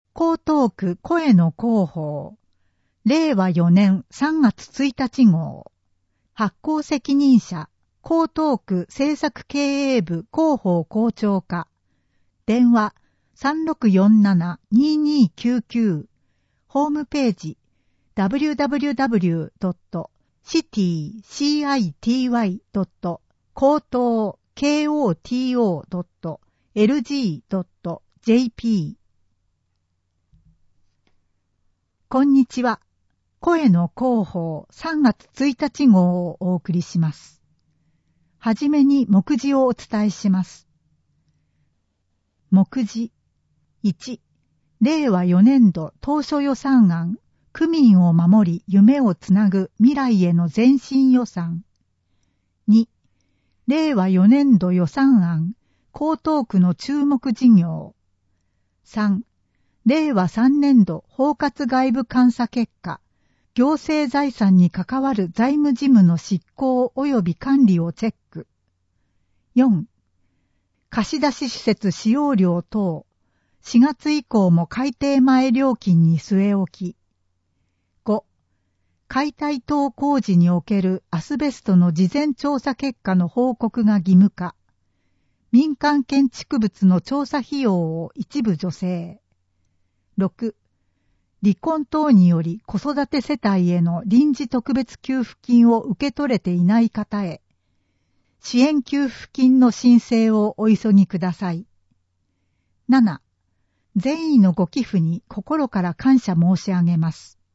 江東区声の広報、令和4年3月1日号、発行責任者、江東区政策経営部広報校長課、電話 3647-2299、ホームページ www.city-koto.lg.jp。 こんにちは。声の広報3月1日号をお送りします。はじめに目次をお伝えします。目次1、令和4年度当初予算案、区民を守り夢をつなぐ未来への前進予算。2、令和4年度予算案、江東区の注目事業。3、令和3年度包括外部監査結果、行政財産に関わる財務事務の執行及び管理をチェック。4、貸出施設使用料等、4月以降も改定前料金に据え置き。5、解体等工事におけるアスベストの事前調査結果の報告が義務化。民間建築物の調査費用を一部助成。6、離婚等により子育て世帯への臨時特別給付金を受け取れていない方へ、支援給付金の申請をお急ぎください。7、善意のご寄付に心から感謝申し上げます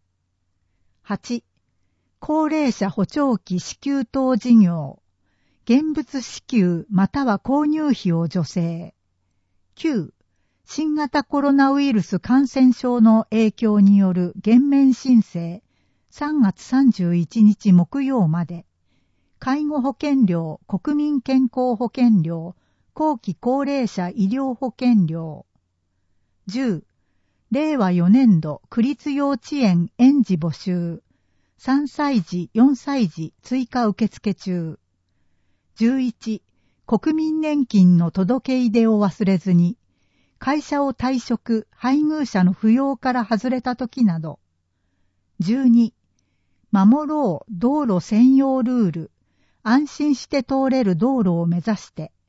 。8、高齢者補聴器支給等事業、現物支給または購入費を助成。9、新型コロナウイルス感染症の影響による減免申請、3月31日木曜まで、介護保険料、国民健康保険料、後期高齢者医療保険料。10、令和4年度区立幼稚園園児募集、3歳児、4歳児追加受付中。11、国民年金の届け出でを忘れずに、会社を退職、配偶者の扶養から外れた時など。12、守ろう道路専用ルール、安心して通れる道路を目指して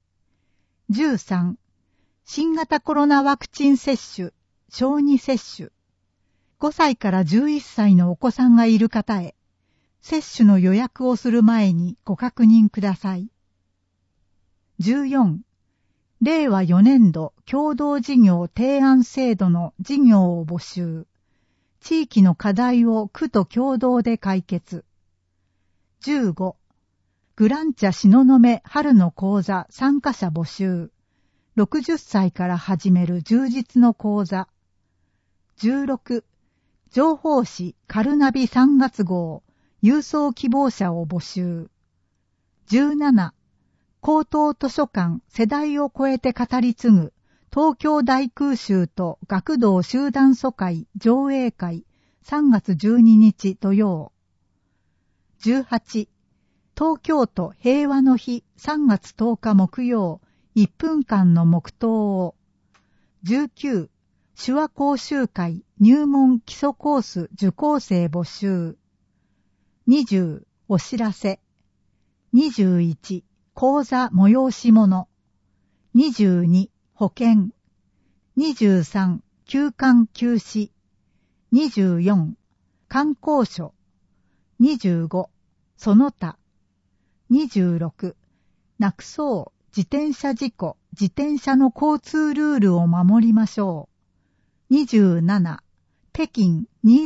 。13、新型コロナワクチン接種、小児接種。5歳から11歳のお子さんがいる方へ、接種の予約をする前にご確認ください。14、令和4年度共同事業提案制度の事業を募集。地域の課題を区と共同で解決。15、グランチャ東雲春の講座参加者募集。60歳から始める充実の講座。16、情報誌カルナビ3月号郵送希望者を募集。17、高等図書館世代を超えて語り継ぐ東京大空襲と学童集団疎開上映会3月12日土曜。18、東京都平和の日3月10日木曜1分間の黙祷を。19、手話講習会入門基礎コース受講生募集。20、お知らせ。21、講座催し物。22、保険。23、休館休止。24、観光所。25、その他。26、なくそう自転車事故、自転車の交通ルールを守りましょう。27、北京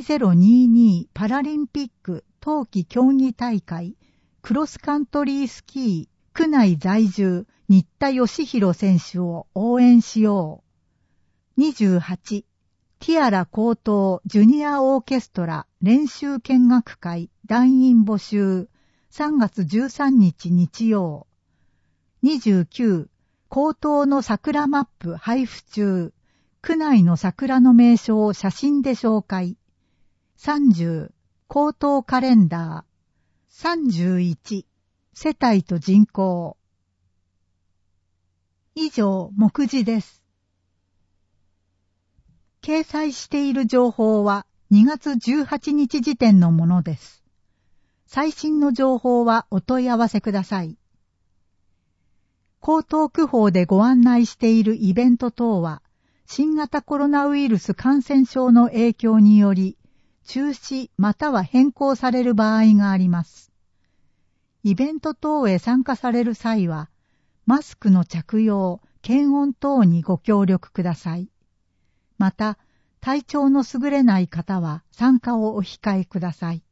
2022パラリンピック冬季競技大会、クロスカントリースキー、区内在住、新田義弘選手を応援しよう。28、ティアラ高等ジュニアオーケストラ練習見学会団員募集、3月13日日曜。29、高等の桜マップ配布中、区内の桜の名所を写真で紹介。30、高等カレンダー。31、世帯と人口。以上、目次です。 掲載している情報は2月18日時点のものです。最新の情報はお問い合わせください。江東区法でご案内しているイベント等は、新型コロナウイルス感染症の影響により、中止または変更される場合があります。イベント等へ参加される際は、マスクの着用、検温等にご協力ください。また、体調の優れない方は参加をお控えください。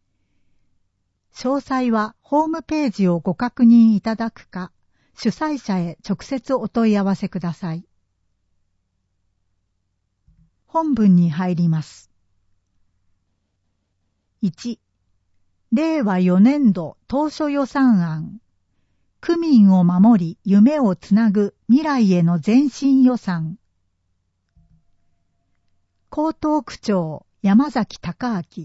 詳細はホームページをご確認いただくか、主催者へ直接お問い合わせください。本文に入ります。1、令和4年度当初予算案。区民を守り夢をつなぐ未来への前進予算。江東区長山崎隆明。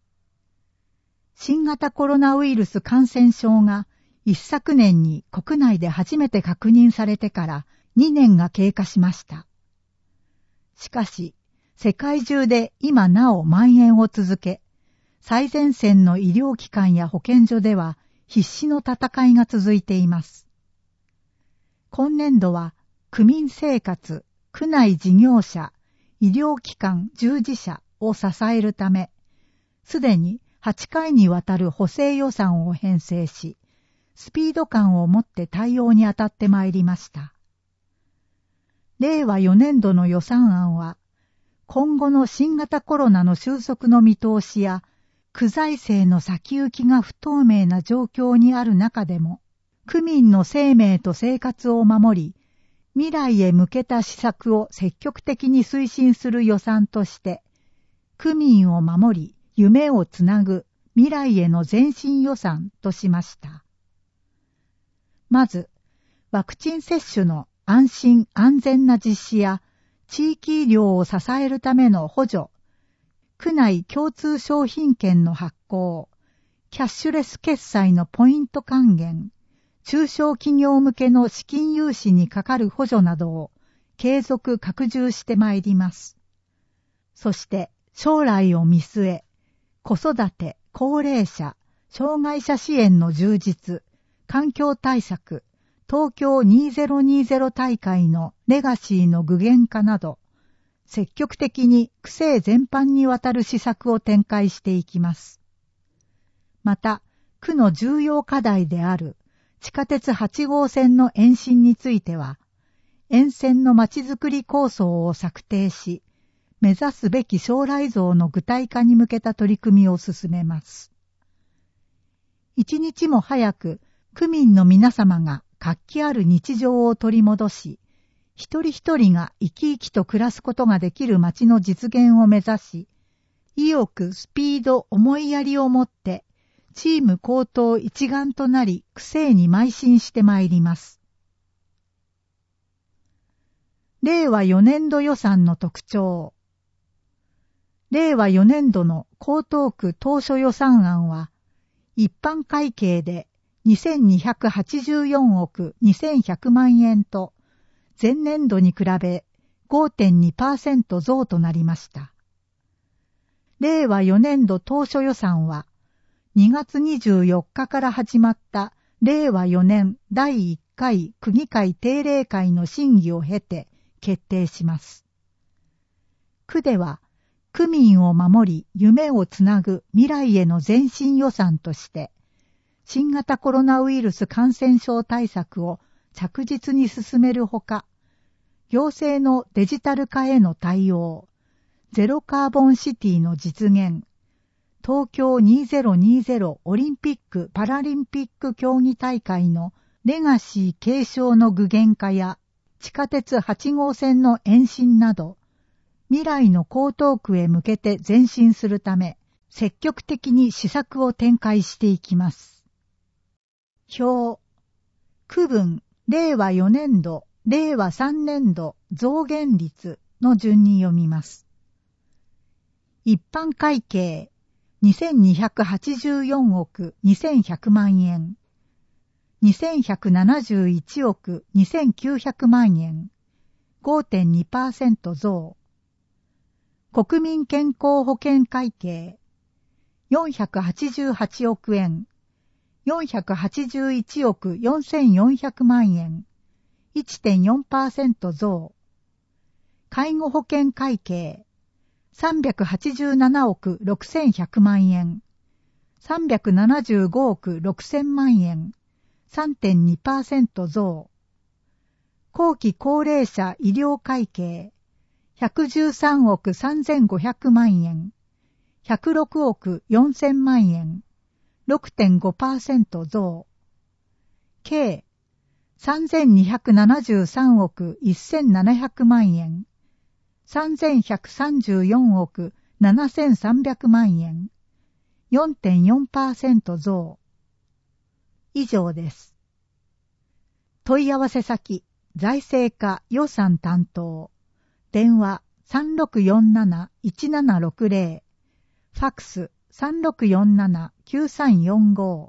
新型コロナウイルス感染症が一昨年に国内で初めて確認されてから2年が経過しました。しかし、世界中で今なお蔓延を続け、最前線の医療機関や保健所では必死の戦いが続いています。今年度は区民生活、区内事業者、医療機関従事者を支えるため、すでに8回にわたる補正予算を編成し、スピード感を持って対応に当たってまいりました。令和4年度の予算案は、今後の新型コロナの収束の見通しや、区財政の先行きが不透明な状況にある中でも、区民の生命と生活を守り、未来へ向けた施策を積極的に推進する予算として、区民を守り、夢をつなぐ未来への前進予算としました。まず、ワクチン接種の安心安全な実施や、地域医療を支えるための補助、区内共通商品券の発行、キャッシュレス決済のポイント還元、中小企業向けの資金融資にかかる補助などを継続拡充してまいります。そして将来を見据え、子育て、高齢者、障害者支援の充実、環境対策、東京2020大会のレガシーの具現化など、積極的に区政全般にわたる施策を展開していきます。また、区の重要課題である地下鉄8号線の延伸については、沿線のまちづくり構想を策定し、目指すべき将来像の具体化に向けた取り組みを進めます。一日も早く区民の皆様が活気ある日常を取り戻し、一人一人が生き生きと暮らすことができる街の実現を目指し、意欲、スピード、思いやりをもって、チーム高等一丸となり、区政に邁進してまいります。令和4年度予算の特徴。令和4年度の江東区当初予算案は、一般会計で2284億2100万円と、前年度に比べ 5.2% 増となりました。令和4年度当初予算は、2月24日から始まった令和4年第1回区議会定例会の審議を経て決定します。区では、区民を守り夢をつなぐ未来への前進予算として、新型コロナウイルス感染症対策を着実に進めるほか、行政のデジタル化への対応、ゼロカーボンシティの実現、東京2020オリンピック・パラリンピック競技大会のレガシー継承の具現化や地下鉄8号線の延伸など、未来の江東区へ向けて前進するため、積極的に施策を展開していきます。表、区分、令和4年度、令和3年度増減率の順に読みます。一般会計、2284億2100万円、2171億2900万円、5.2% 増。 国民健康保険会計488億円、481億4400万円、1.4% 増。介護保険会計387億6100万円、375億6000万円、3.2% 増。後期高齢者医療会計113億3500万円、106億4000万円、6.5% 増。計3273億1700万円、3134億7300万円、4.4% 増。以上です。問い合わせ先、財政課予算担当、電話 3647-1760、ファックス 3647-9345。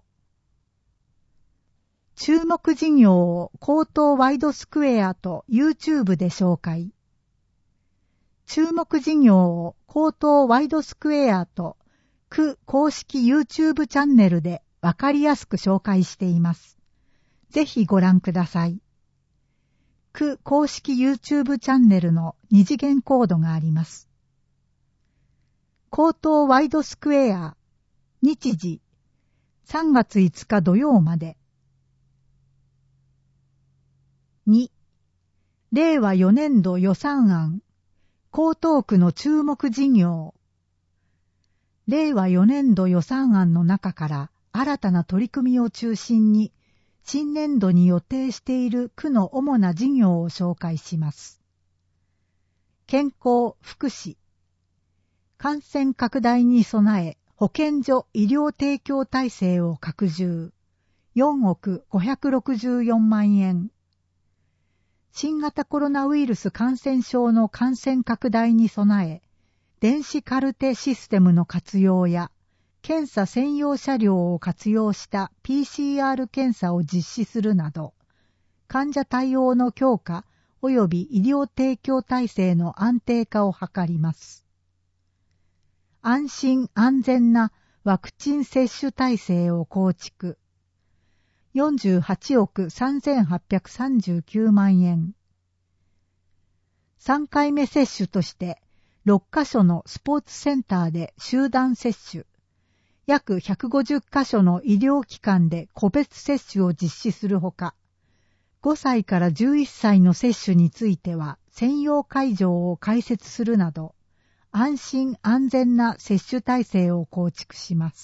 注目事業を高等ワイドスクエアと YouTube で紹介。注目事業を高等ワイドスクエアと区公式 YouTube チャンネルでわかりやすく紹介しています。ぜひご覧ください。区公式 YouTube チャンネルの二次元コードがあります。高等ワイドスクエア、日時、3月5日土曜まで。2、令和4年度予算案、江東区の注目事業。令和4年度予算案の中から新たな取り組みを中心に、新年度に予定している区の主な事業を紹介します。健康・福祉。感染拡大に備え、保健所医療提供体制を拡充。4億564万円。新型コロナウイルス感染症の感染拡大に備え、電子カルテシステムの活用や、検査専用車両を活用した PCR 検査を実施するなど、患者対応の強化及び医療提供体制の安定化を図ります。安心安全なワクチン接種体制を構築。48億3839万円。3回目接種として6カ所のスポーツセンターで集団接種、約150カ所の医療機関で個別接種を実施するほか、5歳から11歳の接種については専用会場を開設するなど、安心安全な接種体制を構築します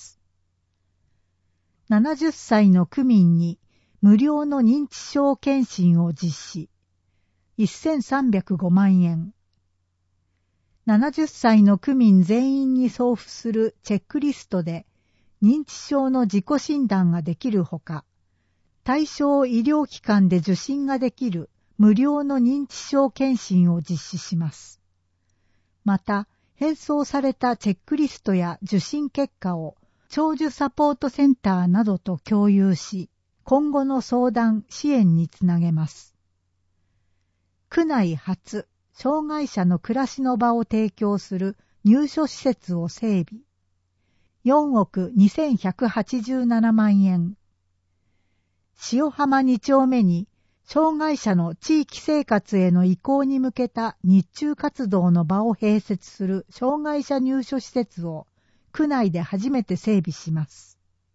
。70歳の区民に無料の認知症検診を実施。1305万円。70歳の区民全員に送付するチェックリストで認知症の自己診断ができるほか、対象医療機関で受診ができる無料の認知症検診を実施します。また、返送されたチェックリストや受診結果を長寿サポートセンターなどと共有し、今後の相談・支援につなげます。区内初、障害者の暮らしの場を提供する入所施設を整備。4億2187万円。塩浜2丁目に、障害者の地域生活への移行に向けた日中活動の場を併設する障害者入所施設を区内で初めて整備します。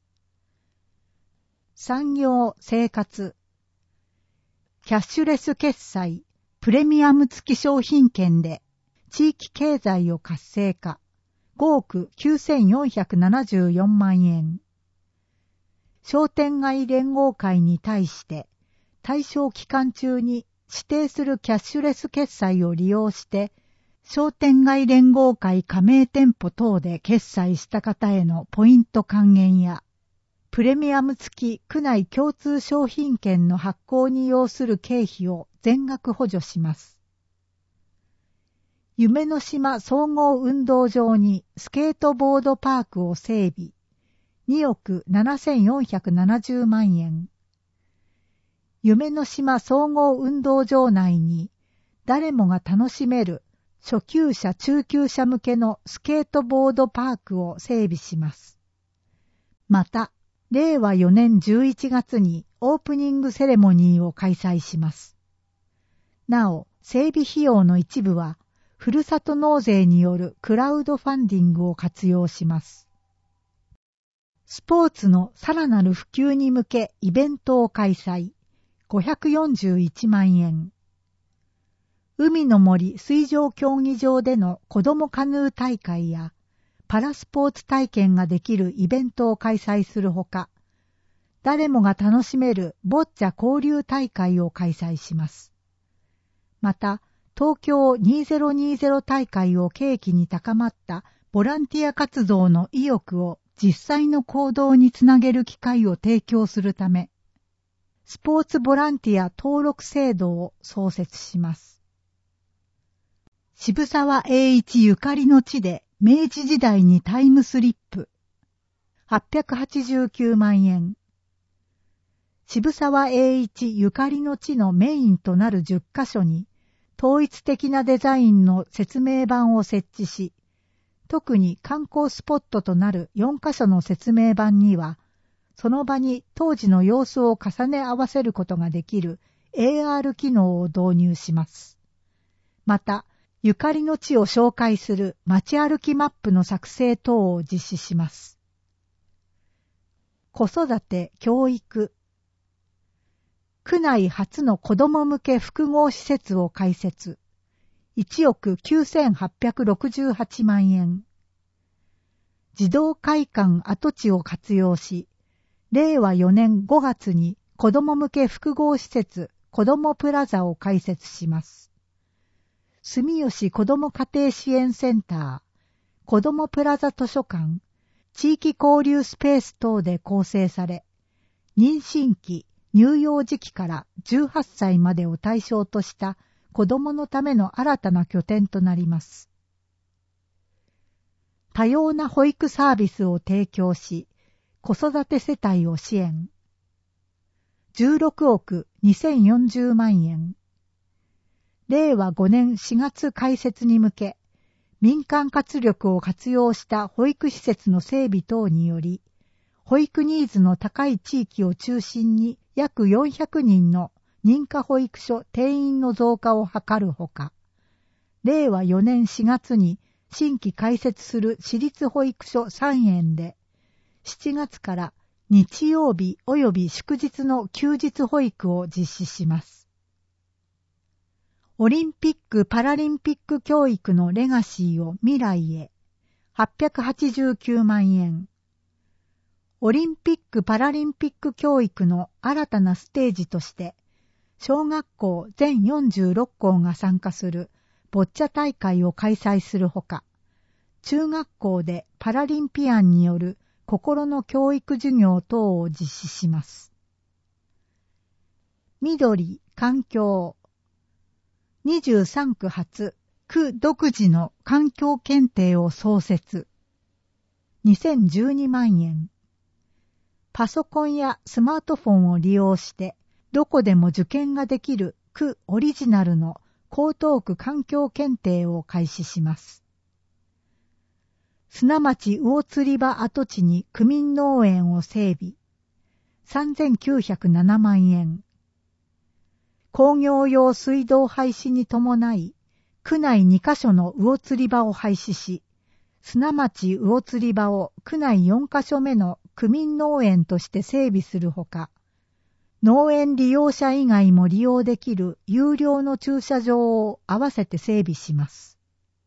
産業・生活。キャッシュレス決済、プレミアム付き商品券で地域経済を活性化。5億9474万円。商店街連合会に対して対象期間中に指定するキャッシュレス決済を利用して商店街連合会加盟店舗等で決済した方へのポイント還元やプレミアム付き区内共通商品券の発行に要する経費を全額補助します。夢の島総合運動場にスケートボードパークを整備。2億7470万円。夢の島総合運動場内に誰もが楽しめる初級者・中級者向けのスケートボードパークを整備します。また、令和4年11月にオープニングセレモニーを開催します。なお、整備費用の一部は、ふるさと納税によるクラウドファンディングを活用します。スポーツのさらなる普及に向けイベントを開催。541万円。海の森水上競技場での子どもカヌー大会やパラスポーツ体験ができるイベントを開催するほか、誰もが楽しめるボッチャ交流大会を開催します。また、東京2020大会を契機に高まったボランティア活動の意欲を実際の行動につなげる機会を提供するため、スポーツボランティア登録制度を創設します。渋沢栄一ゆかりの地で明治時代にタイムスリップ。889万円。渋沢栄一ゆかりの地のメインとなる10カ所に統一的なデザインの説明板を設置し、特に観光スポットとなる4カ所の説明板には、その場に当時の様子を重ね合わせることができる AR 機能を導入します。また、ゆかりの地を紹介する街歩きマップの作成等を実施します。子育て・教育。区内初の子ども向け複合施設を開設。1億9868万円。児童会館跡地を活用し、令和4年5月に子ども向け複合施設子どもプラザを開設します。住吉子ども家庭支援センター、子どもプラザ図書館、地域交流スペース等で構成され、妊娠期、乳幼児期から18歳までを対象とした子どものための新たな拠点となります。多様な保育サービスを提供し、子育て世帯を支援。16億2040万円。令和5年4月開設に向け、民間活力を活用した保育施設の整備等により、保育ニーズの高い地域を中心に約400人の認可保育所定員の増加を図るほか、令和4年4月に新規開設する私立保育所3園で、7月から日曜日及び祝日の休日保育を実施します。オリンピック・パラリンピック教育のレガシーを未来へ。889万円。オリンピック・パラリンピック教育の新たなステージとして、小学校全46校が参加するボッチャ大会を開催するほか、中学校でパラリンピアンによる心の教育授業等を実施します。緑・環境。23区発、区独自の環境検定を創設。2012万円。パソコンやスマートフォンを利用して、どこでも受験ができる区オリジナルの江東区環境検定を開始します。砂町魚釣り場跡地に区民農園を整備。3907万円。工業用水道廃止に伴い、区内2カ所の魚釣り場を廃止し、砂町魚釣り場を区内4カ所目の区民農園として整備するほか、農園利用者以外も利用できる有料の駐車場を合わせて整備します。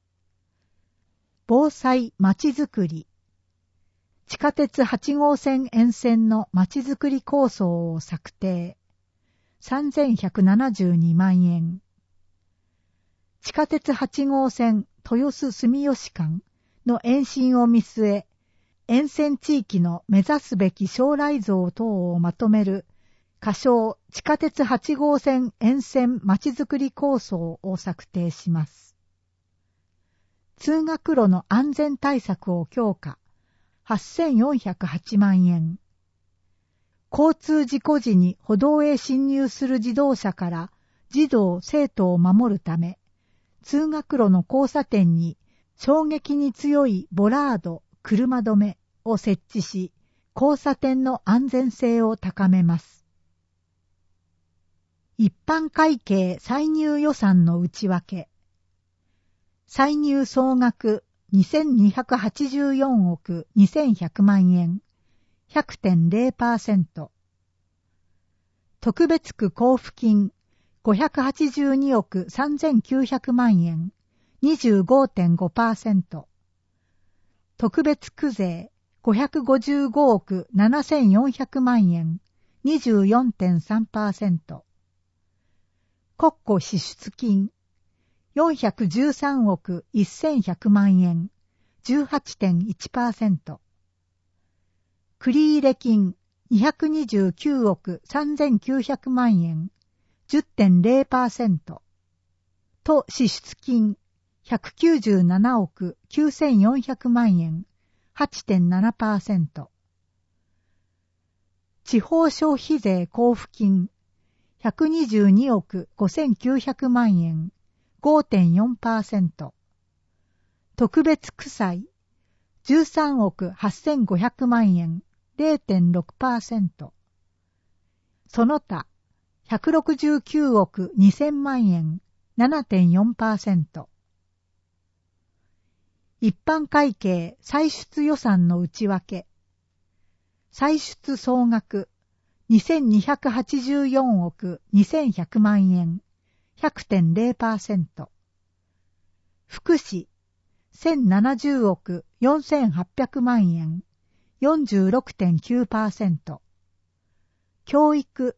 防災まちづくり。地下鉄8号線沿線のまちづくり構想を策定。3172万円。地下鉄8号線豊洲住吉間の延伸を見据え、沿線地域の目指すべき将来像等をまとめる仮称地下鉄8号線沿線まちづくり構想を策定します。通学路の安全対策を強化。8408万円。交通事故時に歩道へ進入する自動車から児童・生徒を守るため、 通学路の交差点に衝撃に強いボラード、車止めを設置し、交差点の安全性を高めます。一般会計歳入予算の内訳。歳入総額2284億2100万円、100.0%。特別区交付金582億3900万円、25.5%。特別区税555億7400万円、24.3%。国庫支出金413億1100万円、18.1%。繰入金229億3900万円、10.0%。と支出金197億9400万円、8.7%。地方消費税交付金122億5900万円、5.4%。特別区歳13億8500万円、0.6%。その他169億2000万円、7.4%。一般会計歳出予算の内訳。歳出総額2284億2100万円、100.0%。福祉1070億4800万円、46.9%。教育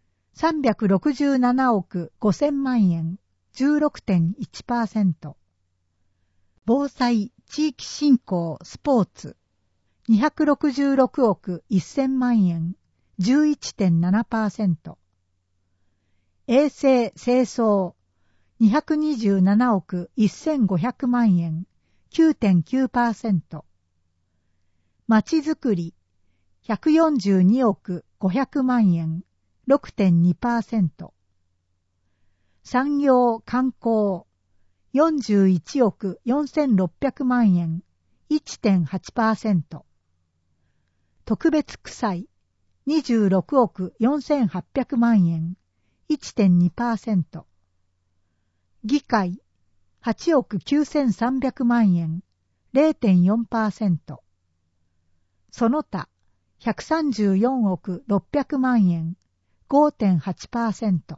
367億5000万円、16.1%。防災、地域振興、スポーツ266億1000万円、11.7%。衛生、清掃227億1500万円、9.9%。まちづくり142億500万円、6.2%。産業、観光41億4600万円、1.8%。特別区歳26億4800万円、1.2%。議会8億9300万円、0.4%。その他134億600万円、5.8%。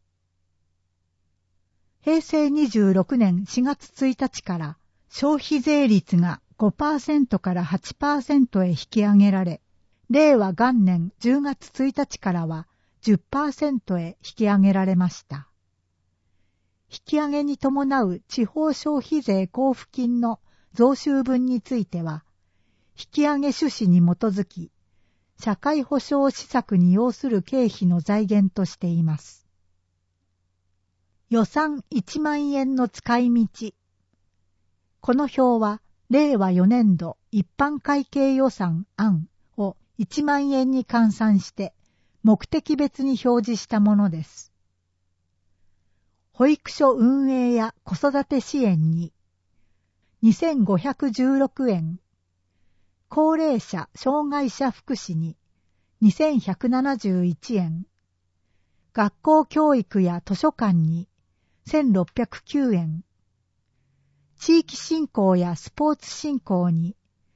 平成26年4月1日から消費税率が 5% から 8% へ引き上げられ、令和元年10月1日からは 10% へ引き上げられました。引き上げに伴う地方消費税交付金の増収分については、引き上げ趣旨に基づき、社会保障施策に要する経費の財源としています。予算1万円の使い道。この表は、令和4年度一般会計予算案を1万円に換算して、目的別に表示したものです。保育所運営や子育て支援に、2516円。高齢者・障害者福祉に、2171円。学校教育や図書館に、1609円。地域振興やスポーツ振興に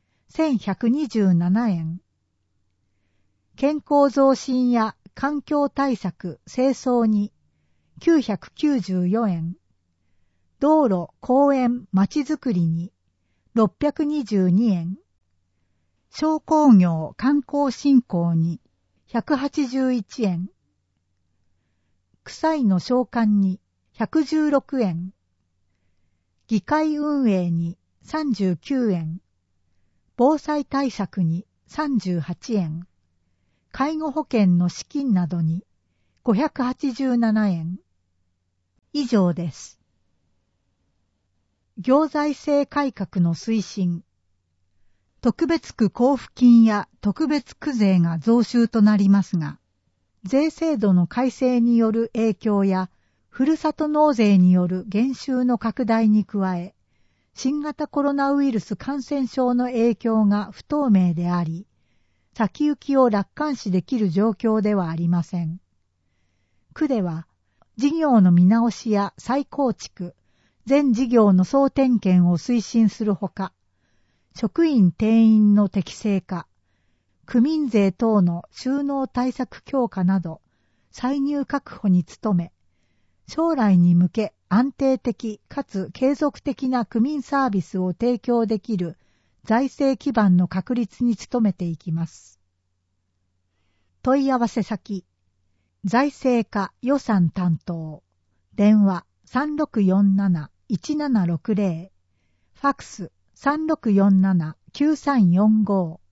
1127円。健康増進や環境対策・清掃に994円。道路・公園・まちづくりに622円。商工業・観光振興に181円。区歳の償還に116円。議会運営に39円。防災対策に38円。介護保険の資金などに587円。以上です。行財政改革の推進。特別区交付金や特別区税が増収となりますが、税制度の改正による影響やふるさと納税による減収の拡大に加え、新型コロナウイルス感染症の影響が不透明であり、先行きを楽観視できる状況ではありません。区では、事業の見直しや再構築、全事業の総点検を推進するほか、職員定員の適正化、区民税等の収納対策強化など、歳入確保に努め、将来に向け安定的かつ継続的な区民サービスを提供できる財政基盤の確立に努めていきます。問い合わせ先、財政課予算担当、電話3647-1760、ファクス3647-9345